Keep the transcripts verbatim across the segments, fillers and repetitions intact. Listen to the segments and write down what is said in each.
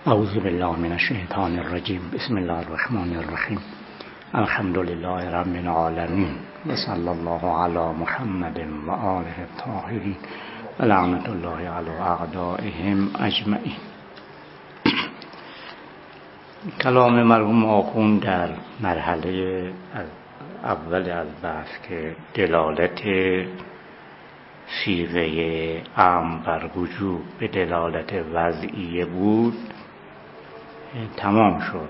اعوذ بالله من الشیطان الرجیم. بسم الله الرحمن الرحیم. الحمد لله رب العالمین و صلی الله علی محمد و آله الطاهرین و لعنت الله علی اعدائهم اجمعین. کلام مرحوم آخوند در مرحله اول از بحث که دلالت صیغه عام بر وجوب به دلالت وضعیه بود تمام شد.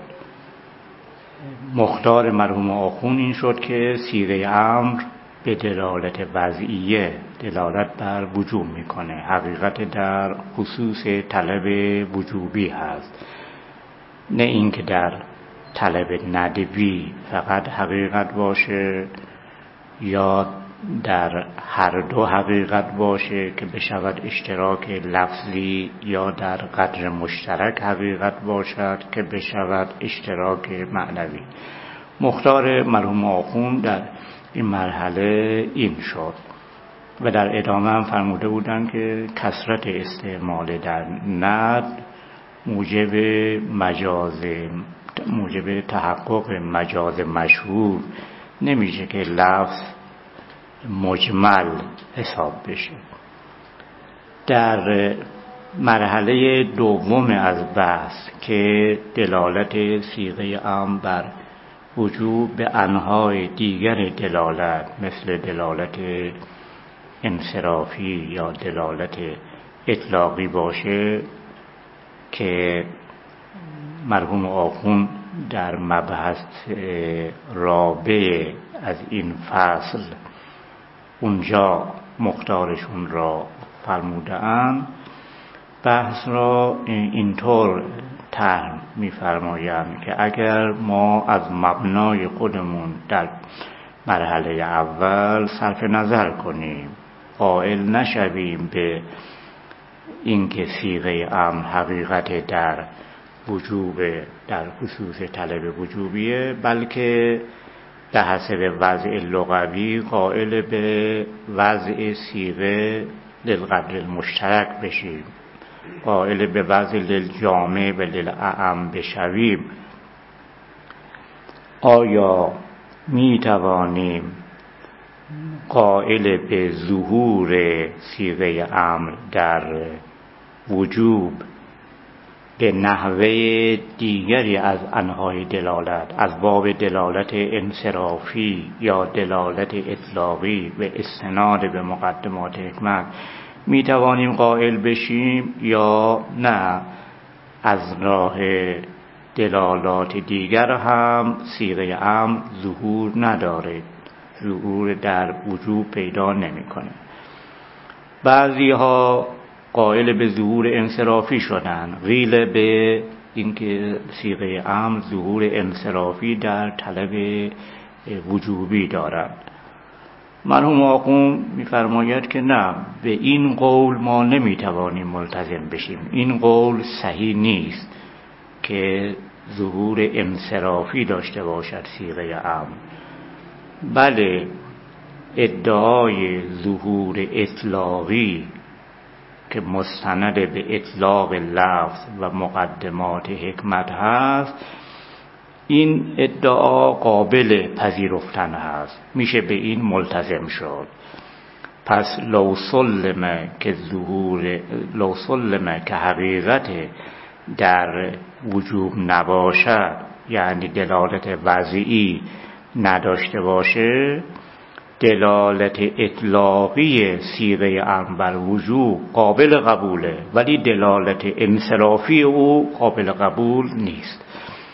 مختار مرحوم آخوند این شد که صیغه امر به دلالت وضعیه دلالت بر وجوب میکنه، حقیقت در خصوص طلب وجوبی هست، نه اینکه در طلب ندبی فقط حقیقت باشه یا در هر دو حقیقت باشه که بشود اشتراک لفظی، یا در قدر مشترک حقیقت باشد که بشود اشتراک معنوی. مختار مرحوم آخوند در این مرحله این شد و در ادامه هم فرموده بودند که کثرت استعمال در ند موجب مجاز موجب تحقق مجاز مشهور نمیشه که لفظ مجمل حساب بشه. در مرحله دوم از بحث که دلالت صیغه عام بر وجوب به انواع دیگر دلالت مثل دلالت انصرافی یا دلالت اطلاقی باشه که مرحوم آخوند در مبحث رابع از این فصل اونجا مختارشون را فرمودند، بحث را اینطور طرح می‌فرمایند که اگر ما از مبنای خودمون در مرحله اول صرف نظر کنیم، قائل نشویم به اینکه صیغه امر حقیقت در وجوب در خصوص طلب وجوبیه، بلکه به حسب وضع لغوی قائل به وضع صیغه للقدر المشترک بشیم، قائل به وضع للجامع و للاعم بشویم. آیا می توانیم قائل به ظهور صیغه امر در وجوب به نحوه دیگری از انواع دلالت از باب دلالت انصرافی یا دلالت اطلاقی و استناد به مقدمات حکمت می توانیم قائل بشیم، یا نه از راه دلالات دیگر هم صیغه امر ظهور نداره، ظهور در وجوب پیدا نمی‌کنه؟ بعضی ها قائل به ظهور انصرافی شدن، قیل به اینکه صیغه امر ظهور انصرافی در طلب وجوبی دارد. مرحوم آخوند می‌فرماید که نه، به این قول ما نمی‌توانیم ملتزم بشیم، این قول صحیح نیست که ظهور انصرافی داشته باشد صیغه امر. بله، ادعای ظهور اطلاقی که مستند به اطلاق لفظ و مقدمات حکمت هست، این ادعا قابل پذیرفتن هست، میشه به این ملتزم شد. پس لو سلم که ظهور لو سلم که حقیقت در وجوب نباشد، یعنی دلالت وضعی نداشته باشه، دلالت اطلاقی صیغه امر بر وجوب قابل قبوله، ولی دلالت انصرافی او قابل قبول نیست.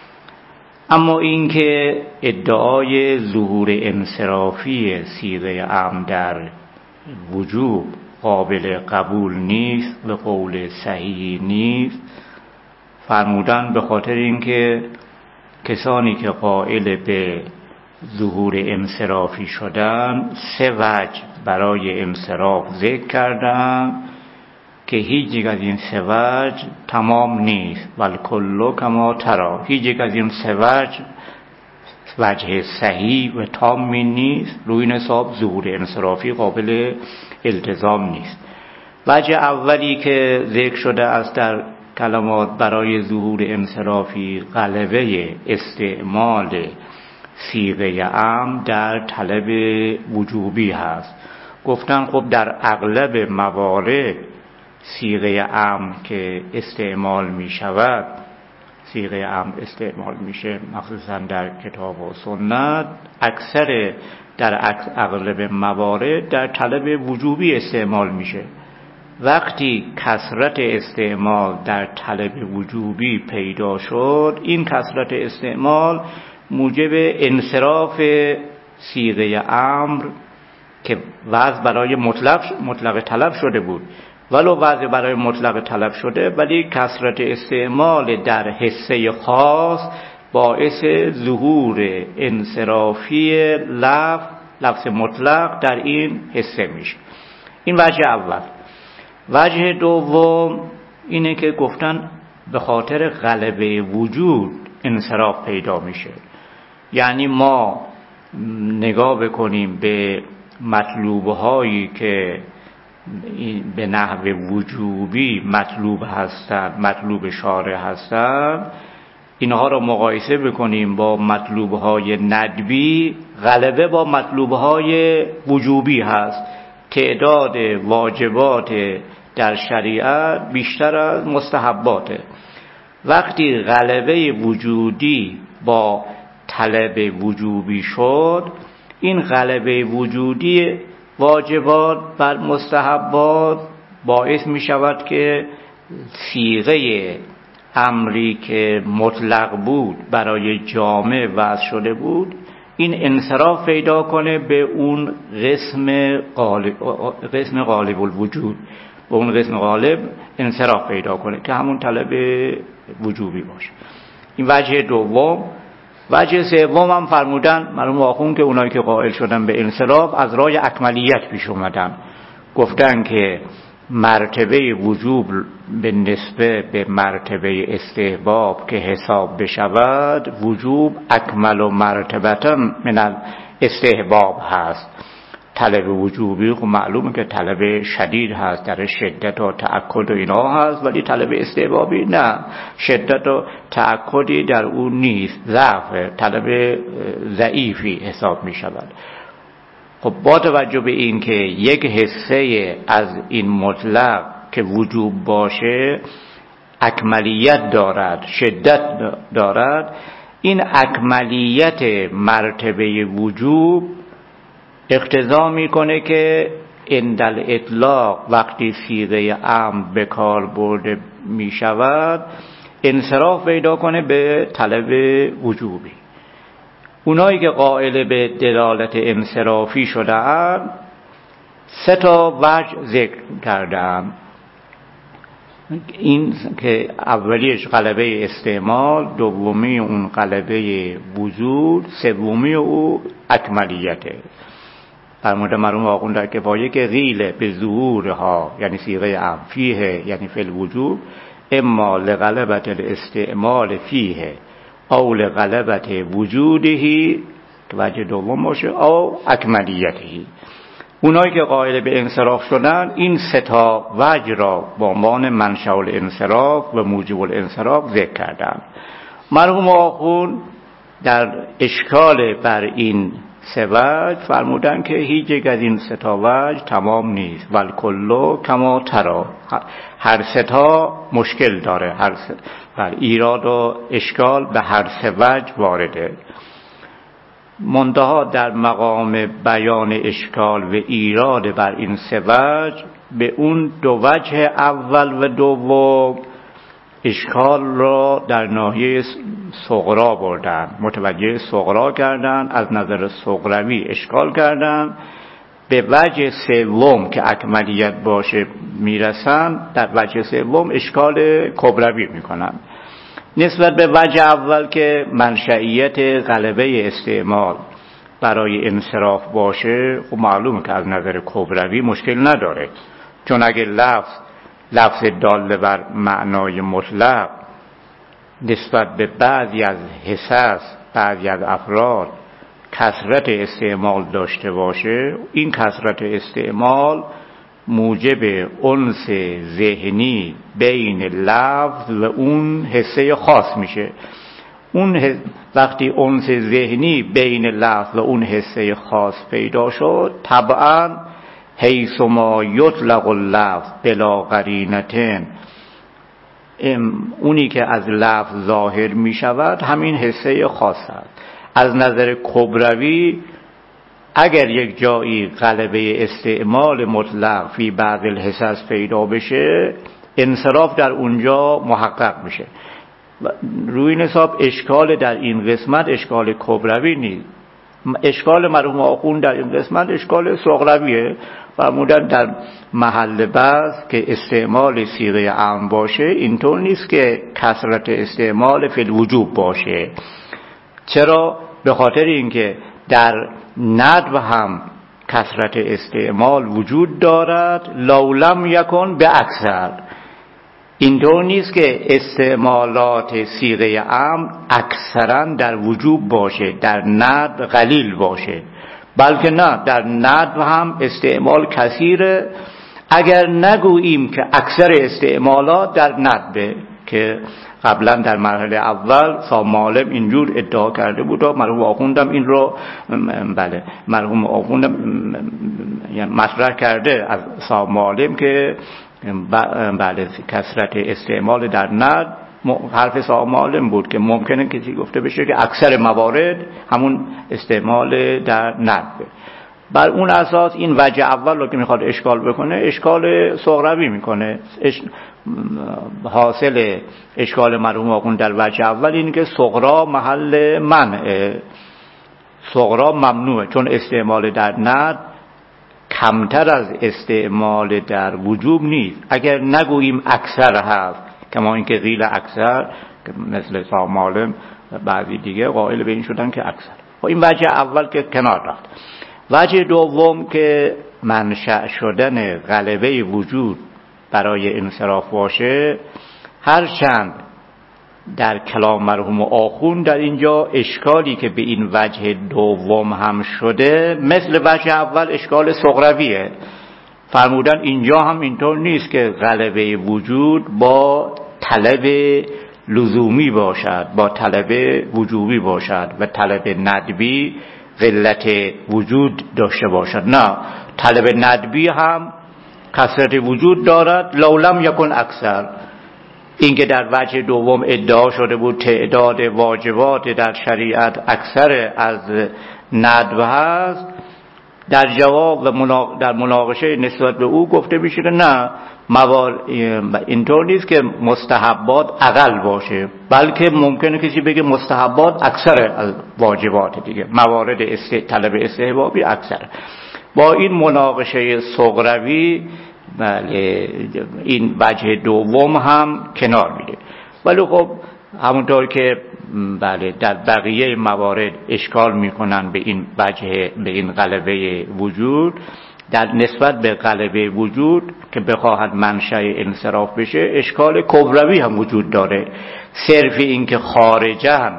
اما اینکه ادعای ظهور انصرافی صیغه امر در وجوب قابل قبول نیست و قول صحیح نیست، فرمودن به خاطر اینکه کسانی که قائل به ظهور انصرافی شدن سه وجه برای انصراف ذکر کردن که هیچ یک از این سه وجه تمام نیست، والکل کما تری، هیچ یک از این سه وجه وجه صحیح و تامی نیست، روی این حساب ظهور انصرافی قابل التزام نیست. وجه اولی که ذکر شده است در کلمات برای ظهور انصرافی غلبه استعمال صیغه امر در طلب وجوبی هست. گفتن خب در اغلب موارد صیغه امر که استعمال می شود، صیغه امر استعمال میشه مخصوصا در کتاب و سنت، اکثر در اغلب موارد در طلب وجوبی استعمال میشه. وقتی کثرت استعمال در طلب وجوبی پیدا شد، این کثرت استعمال موجب انصراف صیغه امر که وضع برای مطلق مطلق طلب شده بود، ولو وضع برای مطلق طلب شده، ولی کثرت استعمال در حصه خاص باعث ظهور انصرافی لفظ لفظ مطلق در این حصه میشه. این وجه اول. وجه دوم اینه که گفتن به خاطر غلبه وجود انصراف پیدا میشه. یعنی ما نگاه بکنیم به مطلوب هایی که به نحو وجوبی مطلوب هستند، مطلوب شارع هستند، اینها را مقایسه بکنیم با مطلوب های ندبی، غلبه با مطلوب های وجوبی هست. تعداد واجبات در شریعت بیشتر از مستحباته. وقتی غلبه وجودی با طلب وجوبی شد، این غلبه وجودی واجبات بر مستحبات باعث می شود که صیغه امری که مطلق بود برای جامع وضع شده بود، این انصراف پیدا کنه به اون قسم غالب قسم غالب الوجود، به اون قسم غالب انصراف پیدا کنه که همون طلب وجوبی باشه. این وجه دوم. وجه سوم هم فرمودن مرحوم آخوند که اونایی که قائل شدن به انصراف از راه اکملیت پیش اومدن، گفتن که مرتبه وجوب به نسبه به مرتبه استحباب که حساب بشود، وجوب اکمل و مرتبتا من استحباب هست. طلب وجوبی خب معلومه که طلب شدید هست، در شدت و تأکد و اینا هست، ولی طلب استحبابی نه، شدت و تأکدی در اون نیست، ضعف، طلب ضعیفی حساب می شود. خب با توجه به این که یک حصه از این مطلق که وجوب باشه اکملیت دارد، شدت دارد، این اکملیت مرتبه وجوب اقتضا میکنه که عند الاطلاق وقتی صیغه امر به کار برده می شود انصراف پیدا کنه به طلب وجوبی. اونایی که قائل به دلالت انصرافی شده‌اند سه تا وجه ذکر کردم. این که اولیش غلبه استعمال، دومی اون غلبه وجود، سومی او اکملیته. فرموده مرحوم آخوند در کفایه که قیل به ظهورها یعنی صیغه امر، فیه یعنی فی الوجوب، اما لغلبت الاستعمال فیه او لغلبت وجودهی که وجه دوم باشه، او اکملیتهی. اونایی که قائل به انصراف شدن این سه تا وجه را با عنوان منشأ الانصراف و موجب الانصراف ذکر کردن. مرحوم آخوند در اشکال بر این سه وجه فرمودن که هیچ یک از این سه تا وجه تمام نیست، والکل کما تری، هر سه تا مشکل داره، هر سه بر ایراد و اشکال به هر سه وجه وارده. منتها در مقام بیان اشکال و ایراد بر این سه وجه به اون دو وجه اول و دوم اشکال را در ناحیه صغرا بردن، متوجه صغرا کردن، از نظر صغروی اشکال کردن. به وجه سوم که اکملیت باشه میرسن، در وجه سوم اشکال کبروی میکنن. نسبت به وجه اول که منشئیت غلبه استعمال برای انصراف باشه، خب معلومه که از نظر کبروی مشکل نداره، چون اگه لفظ لفظ دال بر معنای مطلق نسبت به بعضی از حصص، بعضی از افراد کثرت استعمال داشته باشه، این کثرت استعمال موجب انس ذهنی بین لفظ و اون حسه خاص میشه. اون وقتی انس ذهنی بین لفظ و اون حسه خاص پیدا شد، طبعا حیث ما یطلق اللفظ بلا قرینتن، اونی که از لفظ ظاهر می شود همین حسه خاص است. از نظر کبروی اگر یک جایی غلبه استعمال مطلق فی بعض الحساس پیدا بشه، انصراف در اونجا محقق میشه. روی این حساب اشکال در این قسمت اشکال کبروی نیست. اشکال مرحوم آخوند در این قسمت اشکال صغرویه. فرمودن در محل بحث که استعمال صیغه عام باشه اینطور نیست که کثرت استعمال فی الوجوب باشه. چرا؟ به خاطر اینکه در ندب هم کثرت استعمال وجود دارد، لولم یکن به اکثر. اینطور نیست که استعمالات صیغه عام اکثرا در وجوب باشه، در ندب قلیل باشه، بلکه نه، در ندب هم استعمال کثیره. اگر نگوییم که اکثر استعمالات در ندبه، که قبلا در مرحله اول سامالم اینجور ادعا کرده بود و مرحوم آخوندم این رو بله مرحوم آخوندم یعنی مطرح کرده از سامالم که بله کثرت استعمال در ند حرف سامالم بود که ممکنه کسی گفته بشه که اکثر موارد همون استعمال در ند. بر اون اساس این وجه اول رو که میخواد اشکال بکنه اشکال صغروی میکنه. اش... حاصل اشکال مرحوم آخوند در وجه اول اینه که صغرا محل منع، صغرا ممنوعه، چون استعمال در ند کمتر از استعمال در وجوب نیست. اگر نگوییم اکثر هست، کما اینکه قیل اکثر مثل سامالم بعضی دیگه قائل به این شدن که اکثر. و این وجه اول که کنار رفت. وجه دوم که منشأ شدن غلبه وجود برای انصراف باشه، هرچند در کلام مرحوم آخوند در اینجا اشکالی که به این وجه دوم هم شده مثل وجه اول اشکال صغرویه. فرمودن اینجا هم اینطور نیست که غلبه وجود با طلب لزومی باشد، با طلب وجوبی باشد و طلب ندبی قلت وجود داشته باشد. نه، طلب ندبی هم کثرت وجود دارد، لولم یکن اکثر. این که در وجه دوم ادعا شده بود تعداد واجبات در شریعت اکثر از ندب هست، در جواب و منا... در مناقشه نسبت به او گفته میشه که نه، موار... اینطور نیست که مستحبات اقل باشه، بلکه ممکنه کسی بگه مستحبات اکثر از واجبات دیگه، موارد است... طلب استحبابی اکثر. با این مناقشه صغروی بله این وجه دوم هم کنار میره. ولی خب همونطور که بله در بقیه موارد اشکال میکنن به این وجه، به این غلبه وجود، در نسبت به غلبه وجود که بخواهد منشأ انصراف بشه اشکال کبروی هم وجود داره. صرف این که خارجاً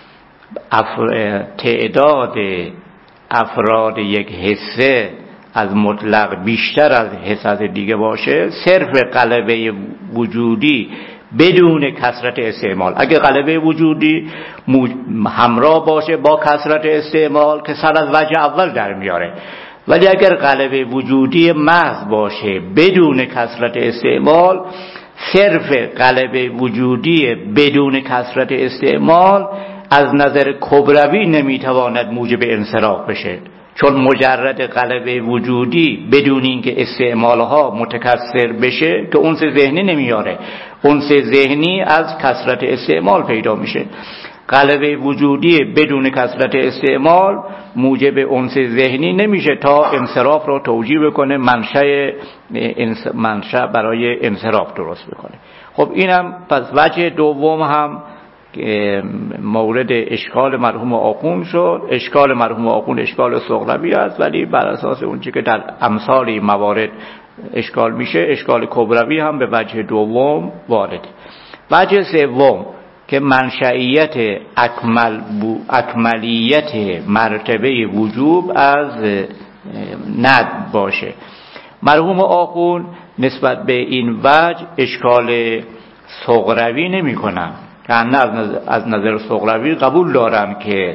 افر... تعداد افراد یک حصه از مطلق بیشتر از حصص دیگه باشه، صرف غلبه وجودی بدون کثرت استعمال. اگه غلبه وجودی همراه باشه با کثرت استعمال که سر از وجه اول در میاره، ولی اگر غلبه وجودی محض باشه بدون کثرت استعمال، صرف غلبه وجودی بدون کثرت استعمال از نظر کبروی نمیتواند موجب انصراف بشه، چون مجرد غلبه وجودی بدون اینکه استعمالها متکثر بشه که انس ذهنی نمیاره. انس ذهنی از کثرت استعمال پیدا میشه. غلبه وجودی بدون کثرت استعمال موجب انس ذهنی نمیشه تا انصراف رو توجیه بکنه، منشأ منشأ برای انصراف درست بکنه. خب اینم پس وجه دوم هم مورد اشکال مرحوم آخوند شد. اشکال مرحوم آخوند اشکال صغروی است، ولی بر اساس اون چیزی که در امثال موارد اشکال میشه، اشکال کبروی هم به وجه دوم وارد. وجه سوم که منشئیت اکمل اکملیت مرتبه وجوب از ند باشه. مرحوم آخوند نسبت به این وجه اشکال صغروی نمی کنن، که از نظر صغروی قبول دارن که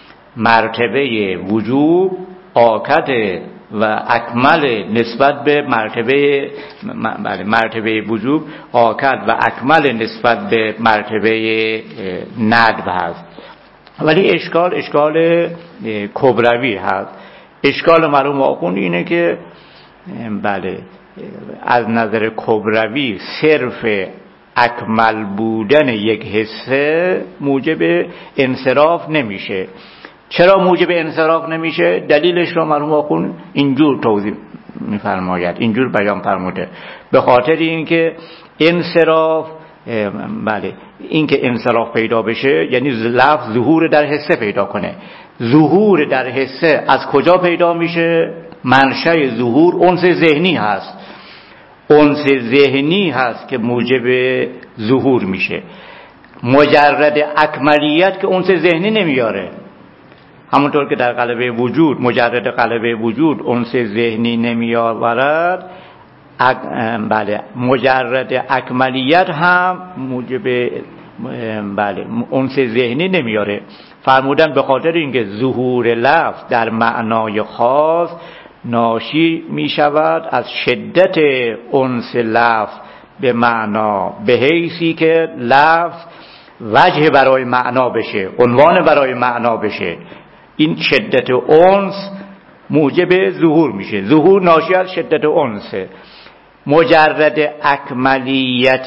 مرتبه وجوب آکد و اکمل نسبت به مرتبه بله مرتبه وجوب آکد و اکمل نسبت به مرتبه ندب هست. ولی اشکال اشکال کبروی هست. اشکال مرحوم آخوند اینه که بله از نظر کبروی صرف اکمل بودن یک حصه موجب انصراف نمیشه. چرا موجب انصراف نمیشه؟ دلیلش رو مرحوم آخوند اینجور توضیح میفرماید، اینجور بیان فرموده: به خاطر اینکه انصراف بله اینکه انصراف پیدا بشه یعنی لفظ ظهور در حصه پیدا کنه. ظهور در حصه از کجا پیدا میشه؟ منشأ ظهور انس ذهنی هست. انس ذهنی هست که موجب ظهور میشه. مجرد اکملیت که انس ذهنی نمیاره. همونطور که در قلبه وجود مجرد قلبه وجود انس ذهنی نمیآورد، اک... بله مجرد اکملیت هم موجب بله انس ذهنی نمیاره. فرمودن به خاطر اینکه ظهور لفظ در معنای خاص ناشی می شود از شدت انس لفظ به معنا، به حیثی که لفظ وجه برای معنا بشه، عنوان برای معنا بشه. این شدت انس موجب ظهور میشه. ظهور ناشی از شدت انسه. مجرد اکملیت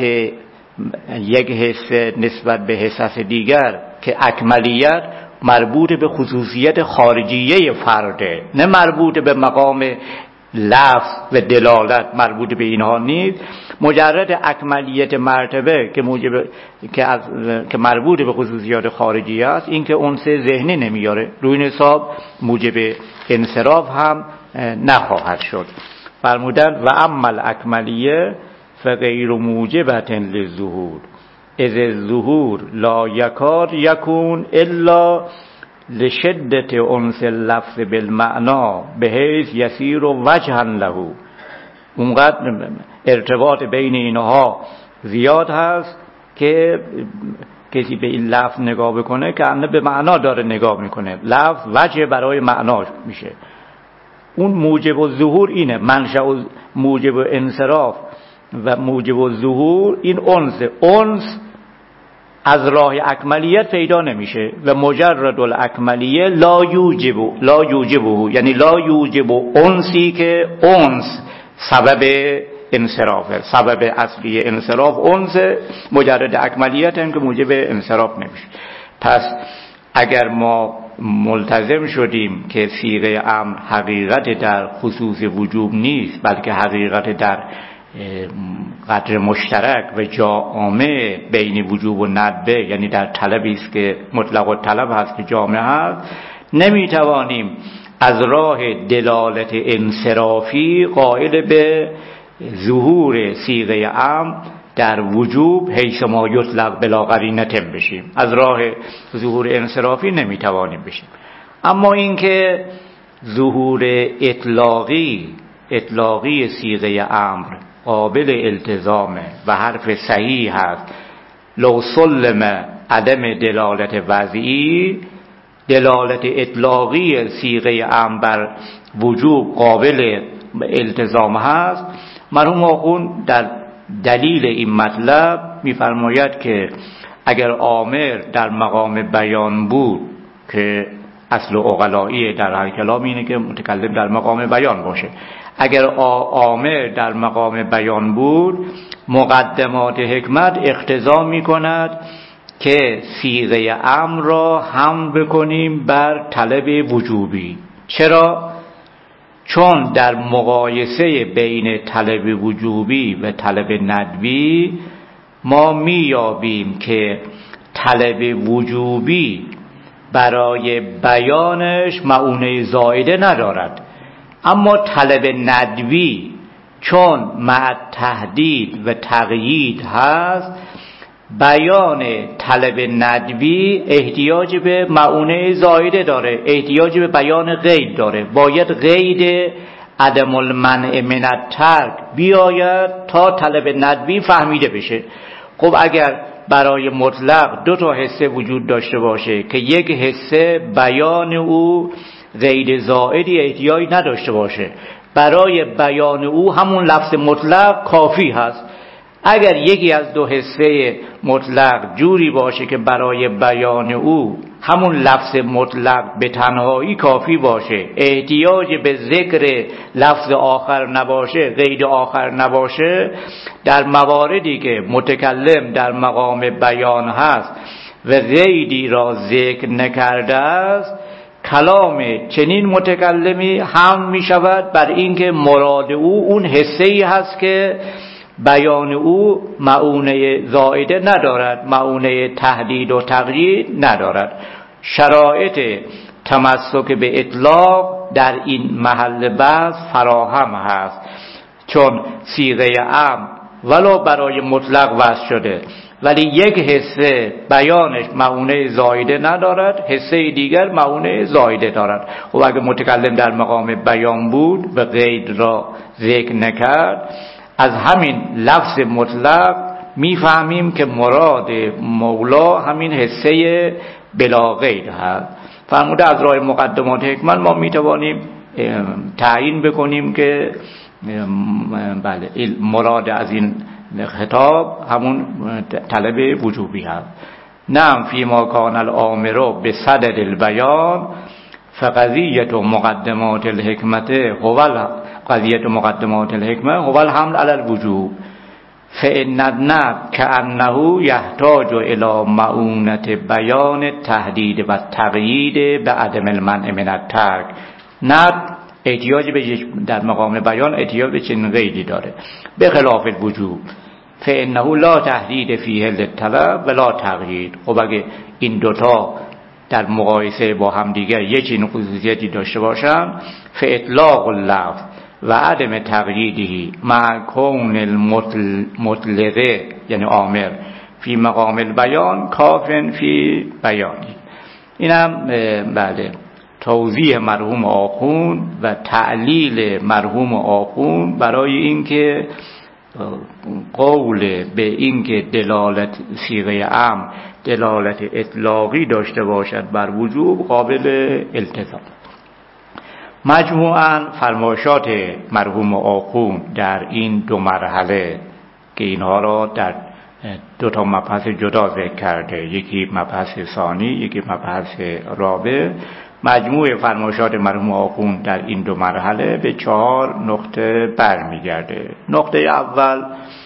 یک حصه نسبت به حصص دیگر که اکملیت مربوط به خصوصیت خارجیه فرده، نه مربوط به مقام لفظ و دلالت، مربوط به اینها نیست. مجرد اکملیت مرتبه که موجب که از که مربوط به خصوصیات خارجیه است، این که انس ذهنی نمیاره، روی این حساب موجب انصراف هم نخواهد شد. فرمودن و اما الاکملیه فغیر موجبت للظهور اذ الظهور لا یکاد یکون الا لشدت انس اللفظ بالمعنا بحیث یسیر وجها له. اونقدر ارتباط بین اینها زیاد هست که کسی به این لفظ نگاه بکنه که انه به معنا داره نگاه میکنه، لفظ وجه برای معنا میشه. اون موجب الظهور اینه، منشأ موجب انصراف و موجب الظهور این انس. انس از راه اکملیت پیدا نمیشه و مجرد الاکملیه لا یوجب لا یوجبه، یعنی لا یوجب انسی که انس سبب انصرافه. سبب اصلی انصراف انس، مجرد اکملیت هم که موجب انصراف نمیشه. پس اگر ما ملتزم شدیم که صیغه امر حقیقت در خصوص وجوب نیست، بلکه حقیقت در قدر مشترک و جا عامه بین وجوب و ندبه، یعنی در طلبی است که مطلق الطلب هست که جامع هست، نمیتوانیم از راه دلالت انصرافی قائل به ظهور صیغه امر در وجوب حیث ما یطلق بلا قرینه بشیم. از راه ظهور انصرافی نمیتوانیم بشیم. اما اینکه ظهور اطلاقی اطلاقی صیغه امر قابل التزامه و حرف صحیح هست، لو سلم عدم دلالت وضعی، دلالت اطلاقی صیغه امر بر وجوب قابل التزام هست. مرحوم آخوند در دلیل این مطلب می‌فرماید که اگر آمر در مقام بیان بود، که اصل عقلایی در هر کلام اینه که متکلم در مقام بیان باشه، اگر آمر در مقام بیان بود، مقدمات حکمت اقتضا می‌کند که صیغه امر را هم بکنیم بر طلب وجوبی. چرا؟ چون در مقایسه بین طلب وجوبی و طلب ندبی ما میابیم که طلب وجوبی برای بیانش مؤونه زائده ندارد، اما طلب ندبی چون مع تهدید و تقیید هست، بیان طلب ندبی احتیاج به مؤونه زائده داره، احتیاج به بیان قید داره. باید قید عدم المنع من الترک بیاید تا طلب ندبی فهمیده بشه. خب اگر برای مطلق دو تا حصه وجود داشته باشه که یک حصه بیان او غیر زائدی احتیاجی نداشته باشه، برای بیان او همون لفظ مطلق کافی هست. اگر یکی از دو حصه مطلق جوری باشه که برای بیان او همون لفظ مطلق به تنهایی کافی باشه، احتیاج به ذکر لفظ آخر نباشه، قید آخر نباشه، در مواردی که متکلم در مقام بیان هست و قیدی را ذکر نکرده است، کلام چنین متکلمی هم می شود بر اینکه مراد او اون حصه‌ای هست که بیان او معونه زائده ندارد، معونه تحدید و تقیید ندارد. شرایط تمسک به اطلاق در این محل بحث فراهم هست، چون صیغه عام ولو برای مطلق وضع شده ولی یک حصه بیانش معونه زائده ندارد، حصه دیگر معونه زائده دارد. خب اگه متکلم در مقام بیان بود و قید را ذکر نکرد، از همین لفظ مطلق میفهمیم که مراد مولا همین حصه بلا قید هست. فرموده از راه مقدمات حکمت ما میتوانیم تعیین بکنیم که بله مراد از این خطاب همون طلب وجوبی هست. نعم فیما کان الامر بصدد البیان فقضیت مقدمات الحکمت هو قضیت مقدمات الحکمه هو الحمل علی الوجوب فإن الندب كأنه يحتاج إلى معونة بیان التحدید و تقیید به عدم المنع من الترک. ندب احتیاج به در مقام بیان احتیاج به چنین قیدی داره، به خلاف الوجوب فإنه لا تحدید فیه للطلب ولا تقیید. خب اگه این دوتا در مقایسه با هم دیگر یه چنین خصوصیتی داشته باشن، فاطلاق اللفظ و عدم تقییدی مع کون المطلقه یعنی آمر فی مقام البیان کافن فی بیانی. اینم بله توضیح مرحوم آخوند و تعلیل مرحوم آخوند برای اینکه قول به اینکه دلالت صیغه عام دلالت اطلاقی داشته باشد بر وجوب قابل التزام. مجموعاً فرمایشات مرحوم آخوند در این دو مرحله که اینها را در دو تا مبحث جدا ذکر کرده، یکی مبحث ثانی یکی مبحث رابع، مجموع فرمایشات مرحوم آخوند در این دو مرحله به چهار نقطه برمیگرده. نقطه اول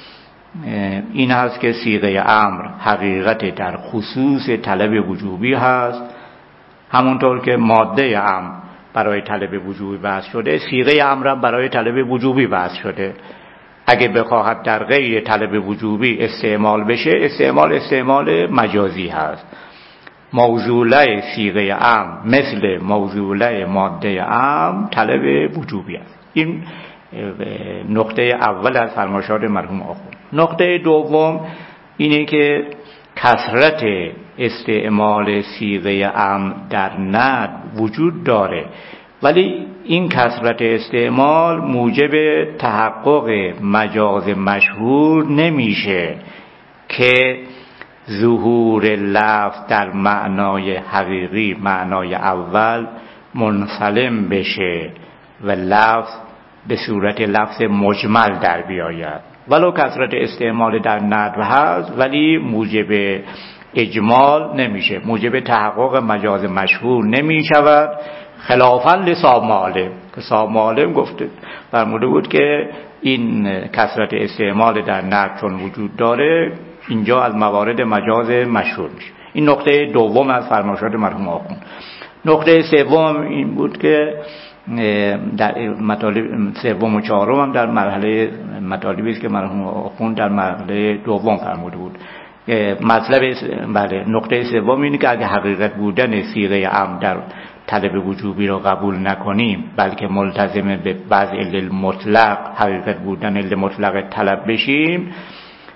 این هست که صیغه امر حقیقت در خصوص طلب وجوبی هست، همونطور که ماده امر برای طلب وجوبی بحث شده، صیغه امر برای طلب وجوبی بحث شده. اگه بخواهد در غیر طلب وجوبی استعمال بشه، استعمال استعمال مجازی هست. موصوله صیغه امر مثل موصوله ماده امر طلب وجوبی است. این نقطه اول از فرمایشات مرحوم آخوند. نقطه دوم اینه که کثرت استعمال صیغه امر در ند وجود داره، ولی این کثرت استعمال موجب تحقق مجاز مشهور نمیشه که ظهور لفظ در معنای حقیقی، معنای اول منسلم بشه و لفظ به صورت لفظ مجمل در بیاید. ولو کثرت استعمال در ندب هست ولی موجب اجمال نمیشه، موجب تحقق مجاز مشهور نمیشود، خلافاً لصاحب معالم که صاحب معالم گفته فرموده بود که این کثرت استعمال در ندب چون وجود داره اینجا از موارد مجاز مشهور میشه. این نقطه دوم از فرمایشات مرحوم آخوند. نقطه سوم این بود که در مطالب سوم و چهارم هم در مرحله مطالبی است که مرحوم آخوند در مرحله دوم فرموده بود. مطلب بله نقطه سوم اینه که اگه حقیقت بودن صیغه امر در طلب وجوبی رو قبول نکنیم، بلکه ملتزم به بعض علل مطلق حقیقت بودن علل مطلق طلب بشیم،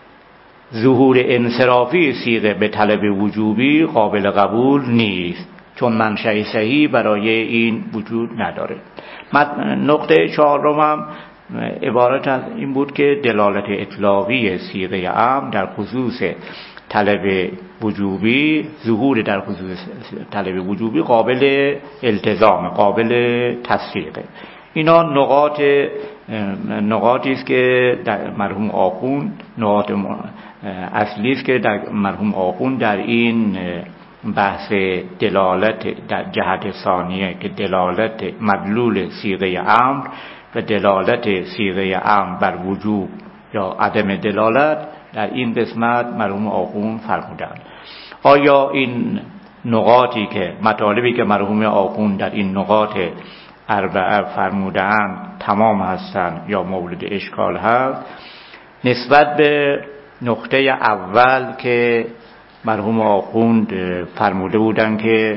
ظهور انصرافی صیغه به طلب وجوبی قابل قبول نیست. چون منشأ صحیح برای این وجود نداره. نقطه چهارم هم عبارت از این بود که دلالت اطلاقی صیغه امر در خصوص طلب وجوبی، ظهور در خصوص طلب وجوبی قابل التزام، قابل تصدیقه. اینا نقاط نقاطی است که در مرحوم آخوند، نقاط اصلی است که در مرحوم آخوند در این بحث دلالت در جهت ثانیه که دلالت مدلول صیغه امر و دلالت صیغه امر بر وجوب یا عدم دلالت در این قسمت مرحوم آخوند فرمودند. آیا این نقاطی که مطالبی که مرحوم آخوند در این نقاط اربعه فرمودند تمام هستند یا مورد اشکال هست؟ نسبت به نقطه اول که مرحوم آخوند فرموده بودند که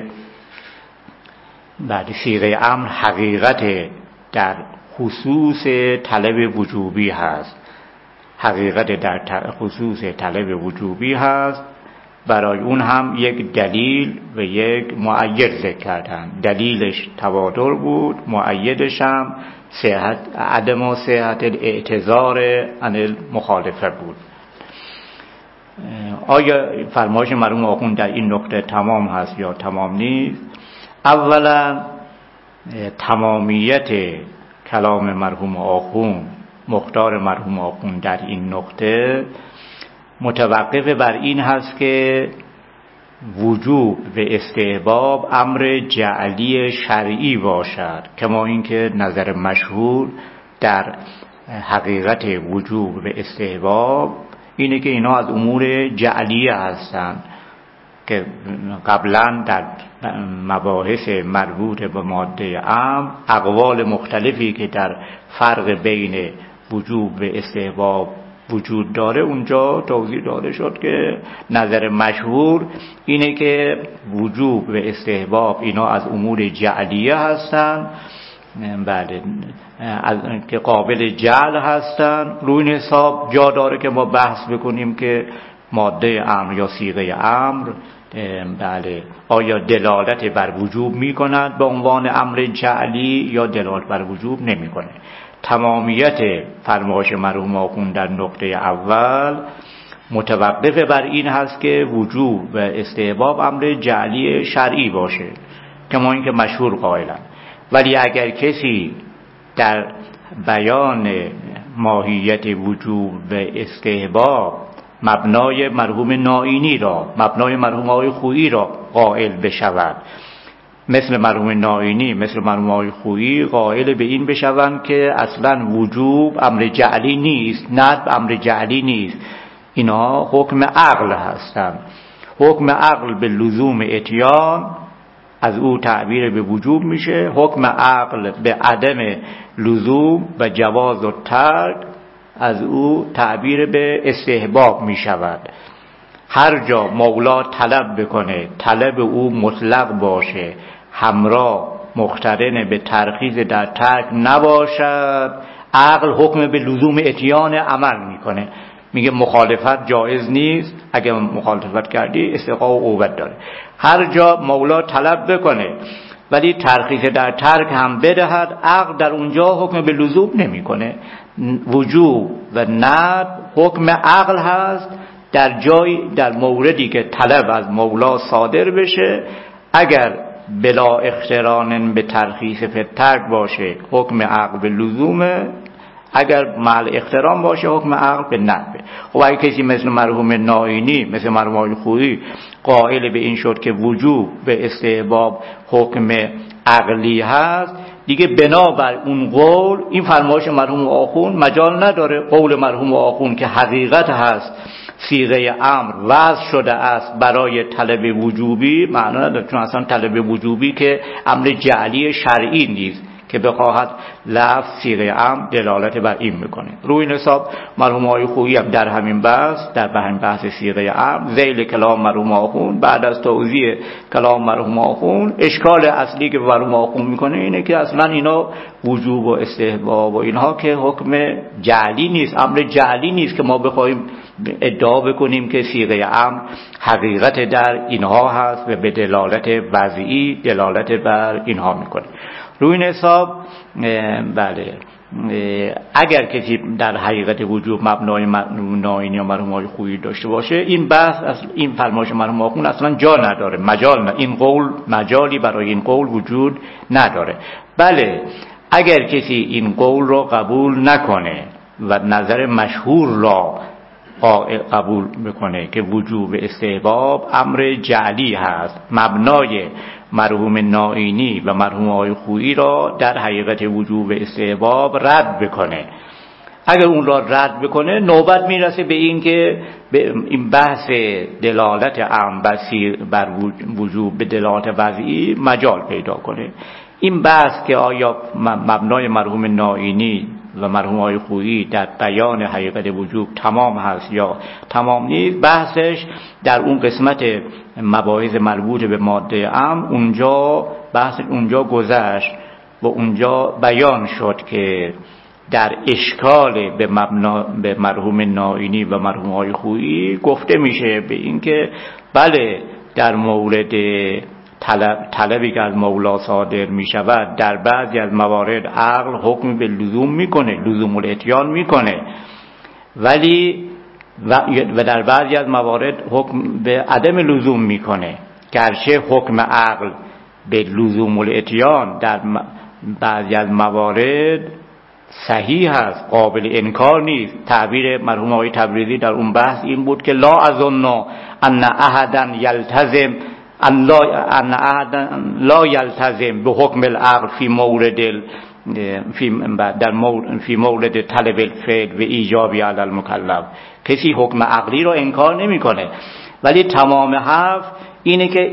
بعد صیغه امر حقیقت در خصوص طلب وجوبی هست، حقیقت در خصوص طلب وجوبی هست، برای اون هم یک دلیل و یک مؤید ذکر کردن. دلیلش تواتر بود، مؤیدش هم صحت عدم صحت الاعتذار عن المخالفه بود. آیا فرمایش مرحوم آخوند در این نقطه تمام هست یا تمام نیست؟ اولا تمامیت کلام مرحوم آخوند، مختار مرحوم آخوند در این نقطه متوقف بر این هست که وجوب و استحباب امر جعلی شرعی باشد، کما اینکه نظر مشهور در حقیقت وجوب و استحباب اینه که اینا از امور جعلیه هستند که قبلا در مباحث مربوط به ماده امر اقوال مختلفی که در فرق بین وجوب و استحباب وجود داره اونجا توضیح داده شد که نظر مشهور اینه که وجوب و استحباب اینا از امور جعلیه هستند، بله، که قابل جعل هستند. روی این حساب جا داره که ما بحث بکنیم که ماده امر یا صیغه امر بله آیا دلالت بر وجوب میکند به عنوان امر جعلی یا دلالت بر وجوب نمیکنه. تمامیت فرمایش مرحوم آخوند در نقطه اول متوقف بر این هست که وجوب و استحباب امر جعلی شرعی باشه، کما اینکه مشهور قائلن. ولی اگر کسی در بیان ماهیت وجوب و استحباب مبنای مرحوم نائینی را، مبنای مرحوم آقای خویی را قائل بشود، مثل مرحوم نائینی، مثل مرحوم آقای خویی قائل به این بشوند که اصلا وجوب امر جعلی نیست، ندب امر جعلی نیست، اینا حکم عقل هستند. حکم عقل به لزوم اتیان از او تعبیر به وجوب میشه، حکم عقل به عدم لزوم و جواز و ترک از او تعبیر به استحباب میشود. هر جا مولا طلب بکنه، طلب او مطلق باشه، همراه مقترن به ترخیص در ترک نباشد، عقل حکم به لزوم اتیان عمل میکنه، میگه مخالفت جایز نیست، اگه مخالفت کردی استحقاق و عقوبت داره. هر جا مولا طلب بکنه ولی ترخیص در ترک هم بدهد، عقل در اونجا حکم به لزوم نمیکنه. وجوب و ندب حکم عقل هست در جای در موردی که طلب از مولا صادر بشه، اگر بلا اقتران به ترخیص فی ترک باشه حکم عقل به لزومه، اگر محل اقتران باشه حکم عقل به ندبه. خب اگه کسی مثل مرحوم نائینی، مثل مرحوم آقای خویی قائل به این شد که وجوب به استحباب حکم عقلی هست، دیگه بنابر اون قول این فرمایش مرحوم آخوند مجال نداره. قول مرحوم آخوند که حقیقت هست صیغه امر وضع شده است برای طلب وجوبی معنا نداره، چون اصلا طلب وجوبی که امر جعلی شرعی نیست که بخواهد لفظ صیغه امر دلالت بر این میکنه. روی این حساب مرحوم آقای خویی هم در همین بحث، در همین بحث صیغه امر ذیل کلام مرحوم آخوند، بعد از توضیح کلام مرحوم آخوند اشکال اصلی که مرحوم آخوند میکنه اینه که اصلا اینا وجوب و استحباب و اینها که حکم جعلی نیست، امر جعلی نیست که ما بخوایم ادعا بکنیم که صیغه امر حقیقت در اینها هست و به دلالت وضعی دلالت بر اینها میکنه. روی این حساب بله اگر کسی در حقیقت وجوب مبنای ناینی یا مرحوم خویی داشته باشه، این بحث این فرمایش مرحوم آخوند اصلا جا نداره، مجال نه. این قول مجالی برای این قول وجود نداره. بله اگر کسی این قول را قبول نکنه و نظر مشهور را قبول بکنه که وجوب استحباب امر جعلی هست، مبنای مرحوم نائینی و مرحوم آقای خویی را در حقیقت وجوب استحباب رد بکنه، اگر اون را رد بکنه نوبت میرسه به این که به این بحث دلالت عام بر وجوب به دلالت وضعی مجال پیدا کنه. این بحث که آیا مبنای مرحوم نائینی و مرحوم آقای خویی در بیان حقیقت وجوب تمام هست یا تمام نیست، بحثش در اون قسمت مباحث مربوط به ماده امر اونجا بحث اونجا گذشت و اونجا بیان شد که در اشکال به مبنا به مرحوم نائینی و مرحوم آقای خویی گفته میشه به این که بله در مورد طلب طلبی که از مولا صادر می شود در بعضی از موارد عقل حکم به لزوم میکنه، لزوم الاتیان میکنه، ولی و در بعضی از موارد حکم به عدم لزوم میکنه. گرچه حکم عقل به لزوم الاتیان در بعضی از موارد صحیح هست، قابل انکار نیست. تعبیر مرحوم آقای تبریزی در اون بحث این بود که لا اظن ان احدا یلتزم الله ان احد لا یلتزم به حکم العقل فی مورد فی در مورد فی مورد طلب الفعل و ایجابی علی المکلف. کسی حکم عقلی رو انکار نمیکنه، ولی تمام حرف اینه که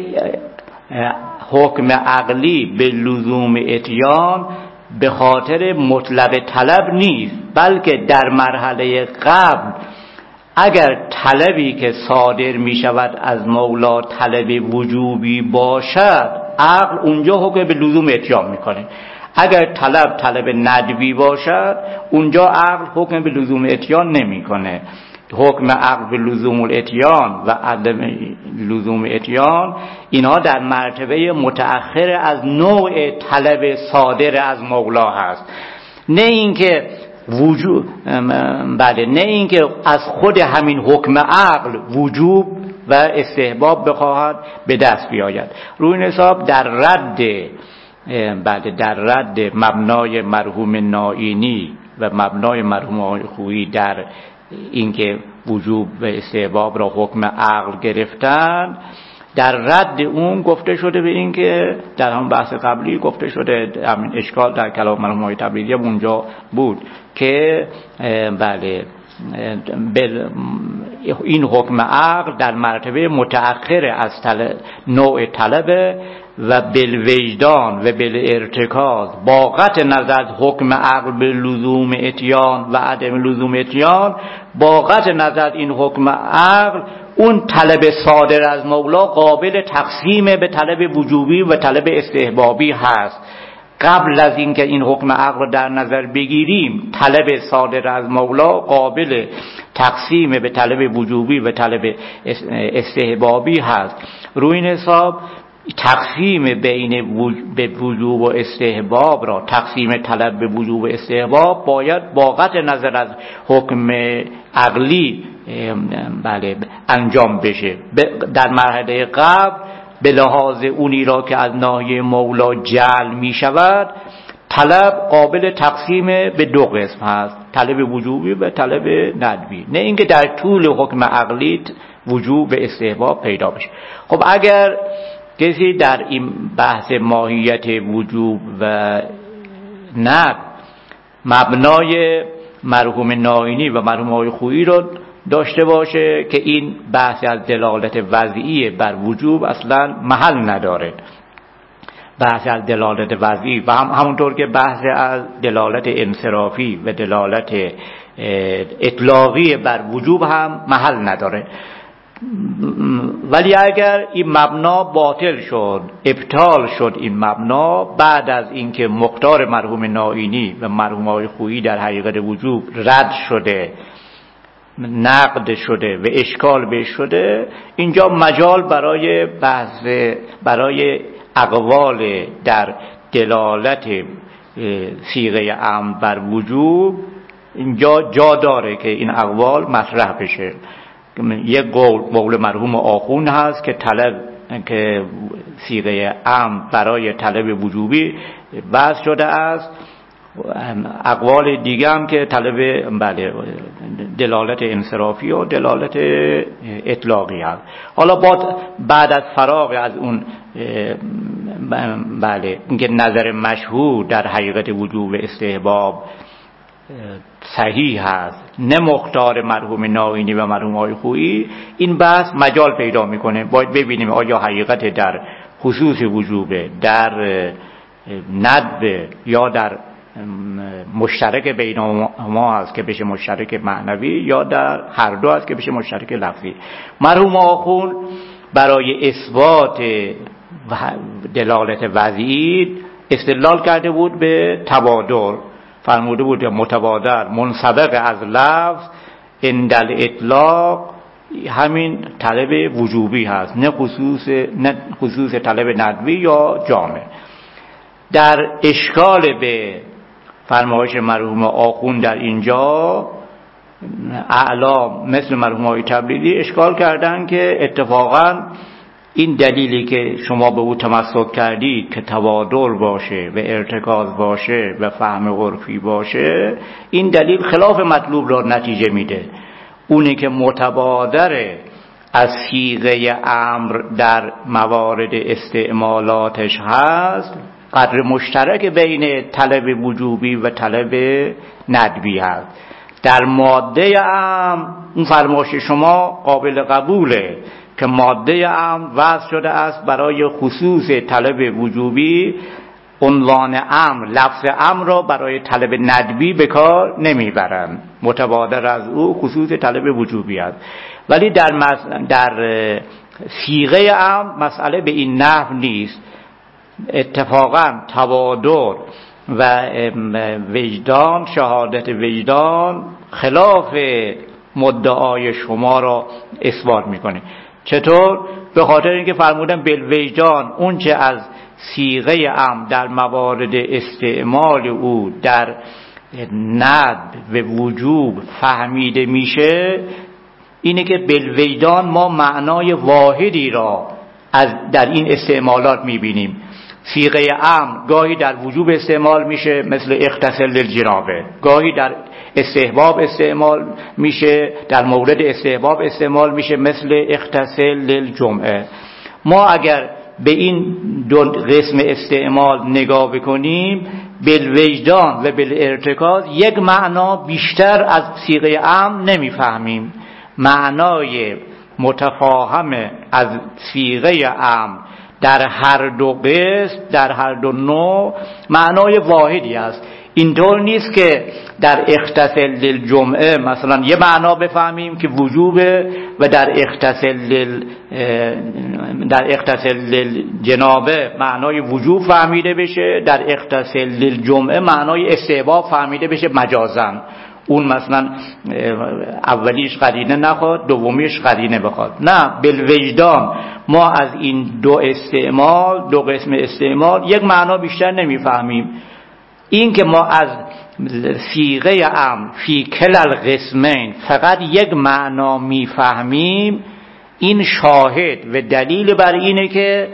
حکم عقلی به لزوم اتیان به خاطر مطلق طلب نیست، بلکه در مرحله قبل اگر طلبی که صادر می شود از مولا طلب وجوبی باشد، عقل اونجا حکم به لزوم اتیان میکنه. اگر طلب طلب ندبی باشد، اونجا عقل حکم به لزوم اتیان نمیکنه. حکم عقل به لزوم الاتیان و عدم لزوم اتیان اینها در مرتبه متأخر از نوع طلب صادر از مولا هست، نه اینکه وجوب بله نه اینکه از خود همین حکم عقل وجوب و استحباب بخواهد به دست بیاید. روی این حساب در رد بله در رد مبنای مرحوم نائینی و مبنای مرحوم آقای خویی در اینکه وجوب و استحباب را حکم عقل گرفتن، در رد اون گفته شده به این که در هم بحث قبلی گفته شده، همین اشکال در کلام مرحوم آقای تبریزی هم اونجا بود که بله این حکم عقل در مرتبه متأخر از طلب نوع طلبه و بالوجدان و بالارتکاز با قطع نظر حکم عقل به لزوم اتیان و عدم لزوم اتیان، با قطع نظر این حکم عقل اون طلب صادر از مولا قابل تقسیم به طلب وجوبی و طلب استحبابی هست. قبل از اینکه این حکم عقل رو در نظر بگیریم، طلب صادر از مولا قابل تقسیم به طلب وجوبی و طلب استحبابی هست. روی این حساب تقسیم بین به وجوب و استحباب را، تقسیم طلب به وجوب و استحباب باید با قطع نظر از حکم عقلی بله انجام بشه. در مرحله قبل به لحاظ اونی را که از ناحیه مولا جعل می شود، طلب قابل تقسیم به دو قسم هست، طلب وجوبی و طلب ندبی، نه اینکه در طول حکم عقلی وجوب و استحباب پیدا بشه. خب اگر کسی در این بحث ماهیت وجوب و ندب مبنای مرحوم نائینی و مرحوم آقای خویی رو داشته باشه که این بحث از دلالت وضعی بر وجوب اصلا محل نداره، بحث از دلالت وضعی و هم همونطور که بحث از دلالت انصرافی و دلالت اطلاقی بر وجوب هم محل نداره. ولی اگر این مبنا باطل شد، ابطال شد این مبنا بعد از اینکه مقدار مرحوم نائینی و مرحوم آقای خویی در حقیقت وجوب رد شده نقد شده و اشکال بهش شده، اینجا مجال برای بحث، برای اقوال در دلالت صیغه امر بر وجوب اینجا جا داره که این اقوال مطرح بشه. یک قول قول مرحوم آخوند هست که طلب که صیغه امر برای طلب وجوبی بحث شده است، اقوال دیگه هم که طلب بله دلالت انصرافی و دلالت اطلاقی هست. حالا با بعد از فراغ از اون بله اینکه نظر مشهور در حقیقت وجوب استحباب صحیح هست، نه مختار مرحوم ناینی و مرحوم آقای خویی، این بحث مجال پیدا میکنه. باید ببینیم آیا حقیقت در خصوص وجوب، در ندب، یا در مشترک بین ما هست که بشه مشترک معنوی، یا در هر دو هست که بشه مشترک لفظی. مرحوم آخوند برای اثبات دلالت وضعی استدلال کرده بود به تبادر، فرموده بود متبادر منسبق از لفظ اندل اطلاق همین طلب وجوبی هست، نه خصوص نه خصوص طلب ندبی یا جامع. در اشکال به فرمایش مرحوم آخوند در اینجا اعلا مثل مرحوم آقای تبریزی اشکال کردن که اتفاقا این دلیلی که شما به او تمسک کردید که تبادر باشه و ارتکاز باشه و فهم عرفی باشه، این دلیل خلاف مطلوب را نتیجه میده. اونی که متبادره از صیغه امر در موارد استعمالاتش هست، قدر مشترک بین طلب وجوبی و طلب ندبی هست. در ماده امر اون فرمایش شما قابل قبوله که ماده امر وضع شده است برای خصوص طلب وجوبی، عنوان امر لفظ امر را برای طلب ندبی به کار نمیبرند، متبادر از او خصوص طلب وجوبی است. ولی در مس... در صیغه امر مسئله به این نحو نیست. اتفاقا تبادر و وجدان، شهادت وجدان خلاف مدعای شما را اثبات میکنه. چطور؟ به خاطر اینکه فرمودن بالوجدان اون چه از صیغه امر در موارد استعمال او در ندب و وجوب فهمیده میشه، اینه که بالوجدان ما معنای واحدی را از در این استعمالات میبینیم. صیغه امر گاهی در وجوب استعمال میشه مثل اغتسل للجنابه، گاهی در استحباب استعمال میشه، در مورد استحباب استعمال میشه مثل اغتسل للجمعه. ما اگر به این دو قسم استعمال نگاه بکنیم، بالوجدان و بالارتکاز یک معنا بیشتر از صیغه امر نمیفهمیم. معنای متفاهم از صیغه امر در هر دو قسم، در هر دو نوع معنای واحدی است. اینطور نیست که در اغتسل للجمعه مثلا یه معنا بفهمیم که وجوبه و در اغتسل لل در اغتسل للجنابه معنای وجوب فهمیده بشه، در اغتسل للجمعه معنای استحباب فهمیده بشه مجازاً. اون مثلا اولیش قرینه نخواد، دومیش قرینه بخواد. نه، بالوجدان ما از این دو استعمال، دو قسم استعمال یک معنا بیشتر نمیفهمیم. این که ما از صیغه امر فی کلال قسمین فقط یک معنا میفهمیم، این شاهد و دلیل بر اینه که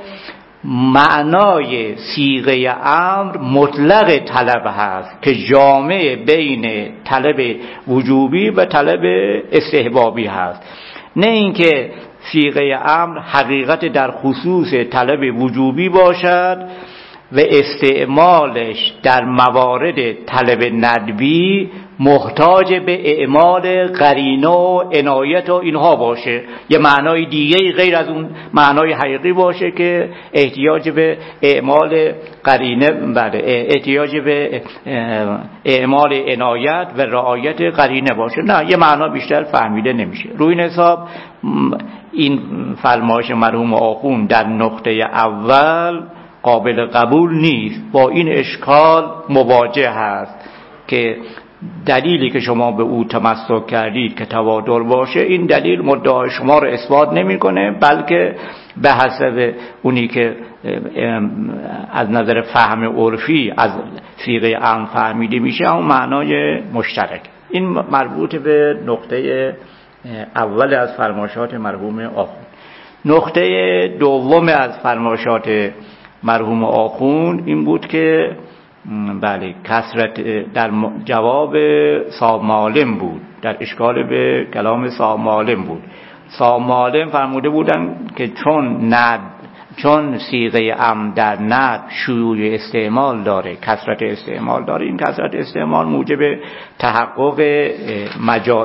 معنای صیغه امر مطلق طلب هست که جامع بین طلب وجوبی و طلب استحبابی هست، نه اینکه صیغه امر حقیقت در خصوص طلب وجوبی باشد و استعمالش در موارد طلب ندبی محتاج به اعمال قرینه و عنایت و اینها باشه، یه معنای دیگه غیر از اون معنای حقیقی باشه که احتیاج به اعمال قرینه، بله احتیاج به اعمال عنایت و رعایت قرینه باشه. نه، یه معنا بیشتر فهمیده نمیشه. روی این حساب این فرمایش مرحوم آخوند در نقطه اول قابل قبول نیست، با این اشکال مواجه هست که دلیلی که شما به او تمسک کردید که تواتر باشه، این دلیل مدعای شما رو اثبات نمیکنه، بلکه به حسب اونی که از نظر فهم عرفی از صیغه عام فهمیده میشه اون معنای مشترک. این مربوط به نقطه اول از فرمایشات مرحوم آخوند. نقطه دوم از فرمایشات مرحوم آخوند این بود که بله کثرت در جواب سامالم بود، در اشکال به کلام سامالم بود. سامالم فرموده بودن که چون ند چون صیغه ام در ند شیوع استعمال داره، کثرت استعمال داره، این کثرت استعمال موجب تحقق مجاز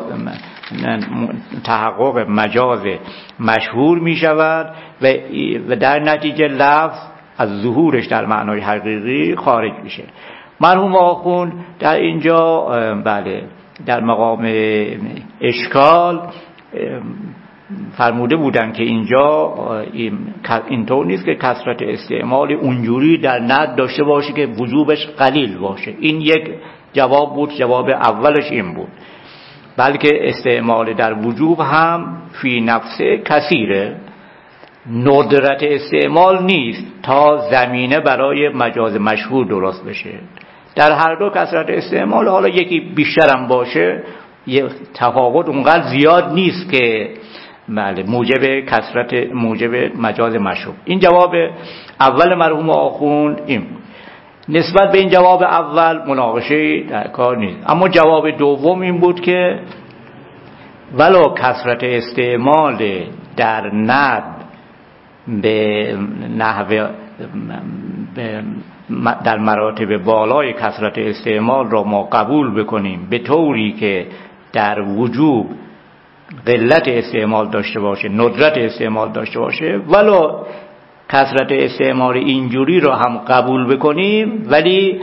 تحقق مجاز مشهور می شود و در نتیجه لفظ از ظهورش در معنای حقیقی خارج میشه. مرحوم آخوند در اینجا بله در مقام اشکال فرموده بودن که اینجا اینطور نیست که کثرت استعمال اونجوری در ند داشته باشه که وجوبش قلیل باشه. این یک جواب بود، جواب اولش این بود، بلکه استعمال در وجوب هم فی نفسه کثیره، ندرت استعمال نیست تا زمینه برای مجاز مشهور درست بشه. در هر دو کثرت استعمال، حالا یکی بیشتر هم باشه، یه تفاوت اونقدر زیاد نیست که بله موجب کثرت موجب مجاز مشهور. این جواب اول مرحوم آخوند این بود. نسبت به این جواب اول مناقشه در کار نیست، اما جواب دوم این بود که ولو کثرت استعمال در ند به نحو در مراتب بالای کثرت استعمال را ما قبول بکنیم به طوری که در وجوب قلت استعمال داشته باشه، ندرت استعمال داشته باشه، ولو کثرت استعمال اینجوری را هم قبول بکنیم، ولی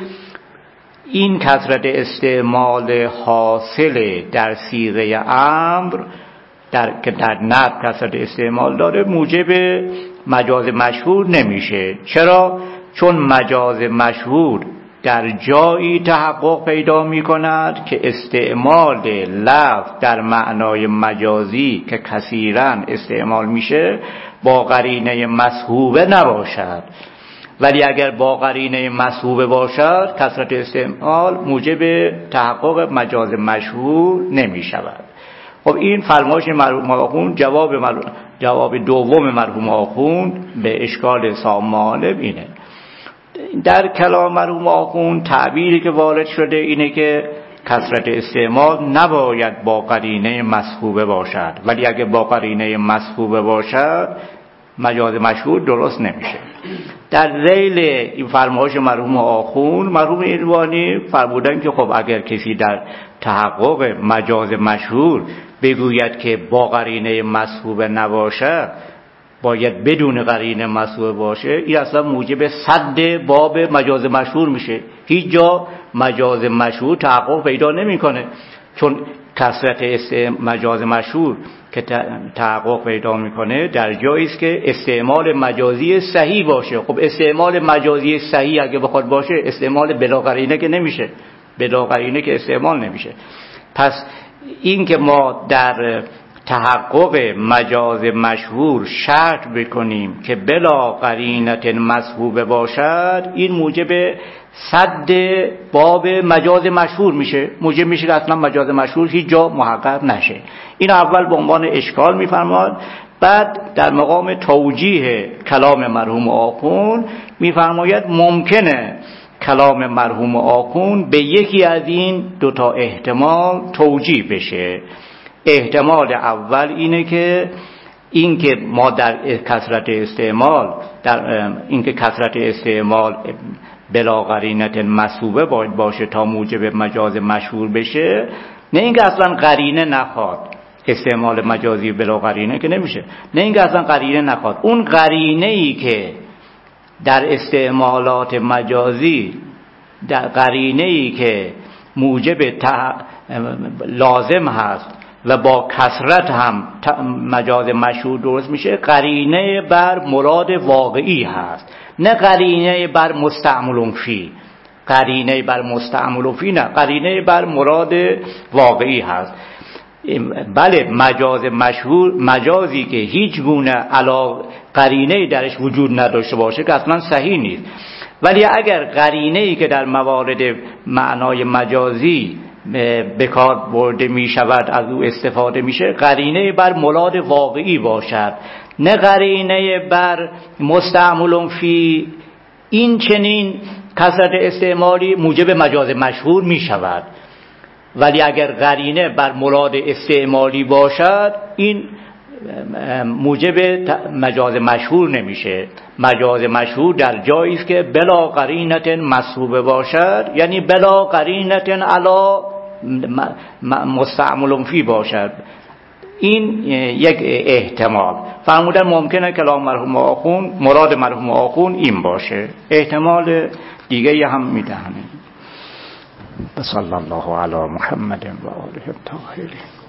این کثرت استعمال حاصل در صیغه امر در که در ند کثرت استعمال داره موجب مجاز مشهور نمیشه. چرا؟ چون مجاز مشهور در جایی تحقق پیدا می کند که استعمال لفظ در معنای مجازی که کثیراً استعمال میشه با قرینه مصحوبه نباشد، ولی اگر با قرینه مصحوبه باشد کثرت استعمال موجب تحقق مجاز مشهور نمی شود. خب این فرمایش مرحوم آخوند جواب مرحوم جواب دوم مرحوم آخوند به اشکال سامالم اینه. در کلام مرحوم آخوند تعبیری که وارد شده اینه که کثرت استعمال نباید با قرینه مصحوبه باشد، ولی اگه با قرینه مصحوبه باشد مجاز مشهور درست نمیشه. در ذیل این فرمایش مرحوم آخوند مرحوم ایلوانی فرمودن که خب اگر کسی در تحقق مجاز مشهور بگوید که با قرینه مصحوبه نباشه، باید بدون قرینه مصحوبه باشه، این اصلا موجب سد باب مجاز مشهور میشه. هیچ جا مجاز مشهور تحقق پیدا نمیکنه، چون کثرت مجاز مشهور که تحقق پیدا میکنه در جایی است که استعمال مجازی صحیح باشه. خب استعمال مجازی صحیح اگه بخواد باشه استعمال بلا قرینه که نمیشه، بلا قرینه که استعمال نمیشه. پس این که ما در تحقق مجاز مشهور شرط بکنیم که بلا قرینت مصحوبه باشد، این موجب صد باب مجاز مشهور میشه، موجب میشه که اصلا مجاز مشهور هیچ جا محقق نشه. این اول به عنوان اشکال میفرماد. بعد در مقام توجیه کلام مرحوم آخوند میفرماید ممکنه کلام مرحوم آخوند به یکی از این دوتا احتمال توجیه بشه. احتمال اول اینه که این که ما در کثرت استعمال در این که کثرت استعمال بلا قرینت مصحوبه باید باشه تا موجب مجاز مشهور بشه، نه اینکه اصلا قرینه نخواد. استعمال مجازی بلا قرینه که نمیشه، نه اینکه اصلا قرینه نخواد، اون قرینه ای که در استعمالات مجازی در قرینه ای که موجب تح... لازم هست و با کثرت هم مجاز مشهور درست میشه، قرینه بر مراد واقعی هست، نه قرینه بر مستعمل فی. قرینه بر مستعمل فی نه، قرینه بر مراد واقعی هست. بله مجاز مشهور مجازی که هیچ گونه علا قرینه درش وجود نداشته باشه که اصلا صحیح نیست، ولی اگر قرینه‌ای که در موارد معنای مجازی به کار برده می شود از او استفاده میشه، قرینه بر مراد واقعی باشد، نه قرینه بر مستعمل فی. این چنین کثرت استعمالی موجب مجاز مشهور می شود، ولی اگر قرینه بر مراد استعمالی باشد این موجب مجاز مشهور نمیشه. مجاز مشهور در جایی است که بلا قرینت مصحوبه باشد، یعنی بلا قرینت علا مستعمل فی باشد. این یک احتمال. فرمودن ممکنه کلام مرحوم آخوند مراد مرحوم آخوند این باشه. احتمال دیگه هم میدهند. صلی الله علی محمد و آله الطاهرین.